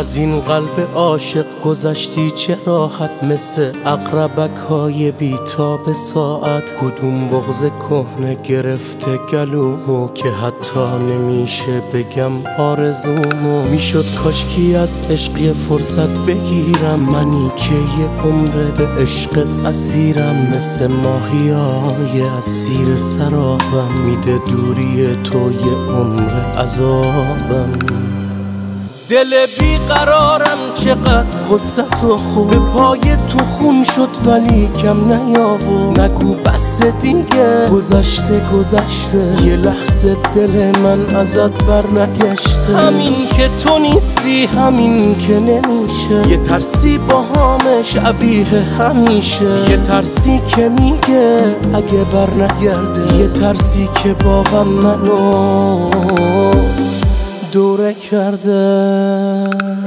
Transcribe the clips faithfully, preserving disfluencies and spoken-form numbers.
از این قلب عاشق گذشتی چه راحت، مثل عقربک های بیتاب ساعت. کدوم بغض کهنه گرفته گلومو که حتی نمیشه بگم آرزومو. میشد کاشکی از عشق یه فرصت بگیرم، منی که یه عمره به عشقت اسیرم. مثل ماهیای اسیر سرابم، میده دوری تو یه عمر عذابم. دل بیقرارم چقدر غصت و خوب، به پای تو خون شد ولی کم نیاورد. نگو بس دیگه، گذشته گذشته، یه لحظه دل من ازت بر نگشته. همین که تو نیستی، همین که نمیشه، یه ترسی با همه شبیه همیشه. یه ترسی که میگه اگه بر نگرده، یه ترسی که با غم منو دوره کرده.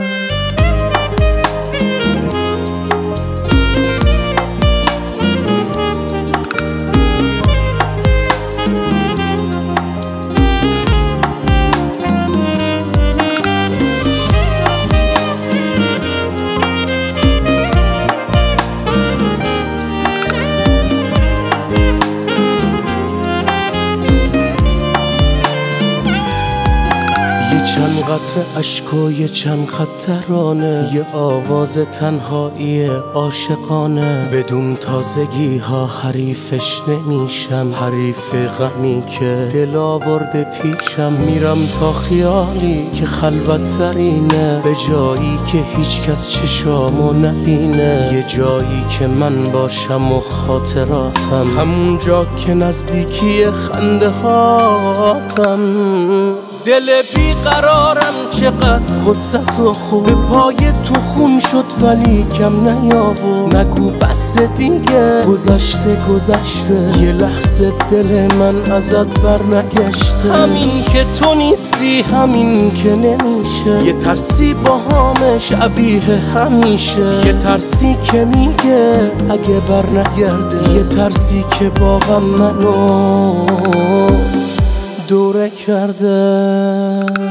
چند قطره اشک و یه چند خط ترانه، یه آواز تنهایی عاشقانه. بدون تازگی ها حریفش نمیشم، حریف غمی که دل آورده پیشم. میرم تا خیالی که خلوت ترینه، به جایی که هیچ کس چشامو نبینه. یه جایی که من باشم و خاطراتم، همون جا که نزدیکی خنده هاتم. دل بیقرارم چقدر غصت و خوب، به پای تو خون شد ولی کم نیاورد. نگو بس دیگه، گذشته گذشته، یه لحظه دل من ازت بر نگشته. همین که تو نیستی، همین که نمیشه، یه ترسی با همه شبیه همیشه. یه ترسی که میگه اگه بر نگرده، یه ترسی که با غم منو دوره کرده.